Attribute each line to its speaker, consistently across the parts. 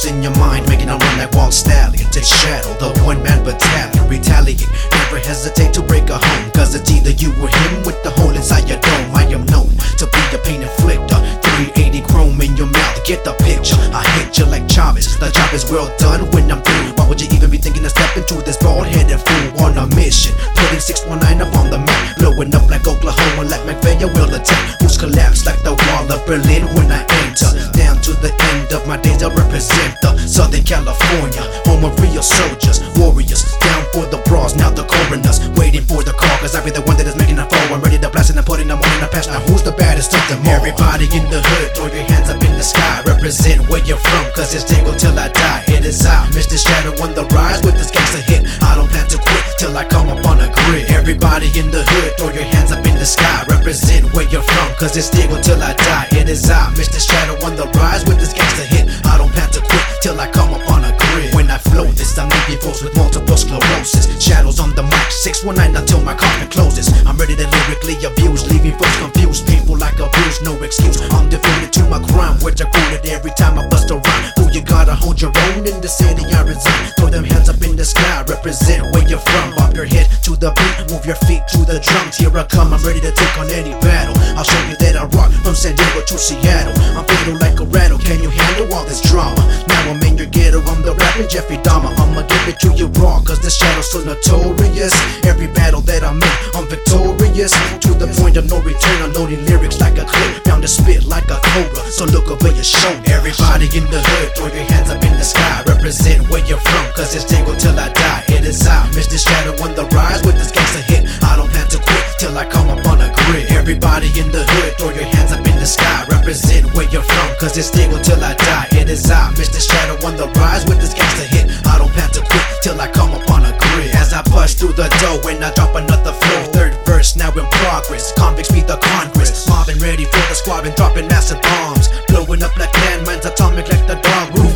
Speaker 1: ghost in your mind, making a run like Walt Stallion. Take Shadow, the one-man battalion. Retaliate, never hesitate to break a home, cause it's either you or him with the hole inside your dome. I am known to be the pain inflictor, 380 chrome in your mouth, get the picture. I hit you like Chavez, the job is well done when I'm through. Why would you even be thinking of stepping to this bald-headed fool on a mission? Putting 619 up on the map, blowing up like Oklahoma, like McVeigh will attack. Roofs collapse like the wall of Berlin when I enter. Down to the end of my days I represent the Southern California, home of real soldiers, warriors, down for the bras, now the coroners, waiting for the call, cause I be the one that is making a fall. I'm ready to blast and I'm putting them on in the past. Now who's the baddest of them all? Everybody in the hood, throw your hands up in the sky, represent where you're from, cause it's Dingo till I die. It is I, Mr. Shadow on the rise with this gangster hit. I don't plan to quit till I come up on a grid. Everybody in the hood, throw your hands up in the sky, represent where you're from, cause it's Dingo till I die. It is I, Mr. Shadow on the rise with this gangster hit. I don't plan to quit till I come up on a grid. When I flow this, I'm making folks with multiple sclerosis. Shadows on the mic, 619 until my coffin closes. I'm ready to lyrically abuse, leaving folks confused. Painful like a bruise, no excuse. I'm devoted to my crime, which I quoted every time I bust a rhyme. Who you gotta hold your own in the city I reside. Throw them hands up in the sky, represent where you're from. Bob your head to the beat, move your feet to the drums. Here I come, I'm ready to take on any battle. I'll show you that I rock from San Diego to Seattle. I'm fatal like a rattle, can you handle all this drama? Now I'm in your ghetto, I'm the rapping Jeffrey Dahmer. I'ma give it to you raw, cause this shadow's so notorious. Every battle that I'm in, I'm victorious. To the point of no return, unloading lyrics like a clip, bound to spit like a cobra, so look over your shoulder. Everybody in the hood, throw your hands up in the sky, represent where you're from, cause it's Dingo till I die. It is I, Mr. Shadow on the rise with this gangster hit. I don't plan to quit till I come up on a grid. Everybody in the hood, throw your hands up in the sky, represent where you're from, cause it's Dingo till I die. It is I, Mr. Shadow on the rise with this gangster hit. I don't plan to quit till I come up on a grid. As I bust through the door and I drop another flow, third verse now in progress. Convicts beat the Congress, mobbing ready for the squad and dropping massive bombs, blowing up like landmines, atomic like the dog roof.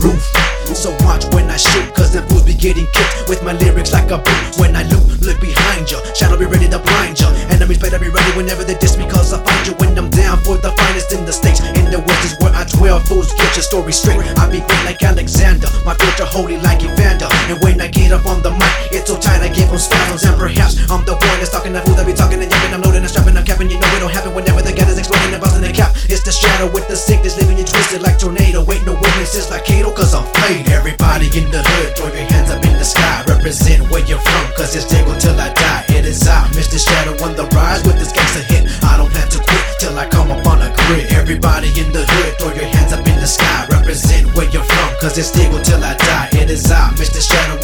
Speaker 1: So watch when I shoot, cause them fools be getting kicked with my lyrics like a boot. When I look behind you, Shadow be ready to blind you. Enemies better be ready whenever they diss me, cause I find you when I'm down for the finest in the states. In the west is where I dwell, fools get your story straight. I be great like Alexander, my filter holy like Evander. And when I get up on the mic, it's so tight I give them spasms. And perhaps I'm the one that's talking, that fool that be talking and yapping. I'm loading and strapping, I'm capping, you know it don't happen whenever the gun is exploding and busting the cap. It's the Shadow with the sickness, leaving you twisted like tornado. Ain't no witnesses like Kato, cause I'm faded. Everybody in the hood, throw your hands up in the sky, represent where you're from, cause it's Dingo till I die. It is I, Mr. Shadow on the rise with this gangster hit. I don't plan to quit till I come up on a grid. Everybody in the hood, throw your hands up in the sky, represent where you're from, cause it's Dingo till I die. It is I, Mr. Shadow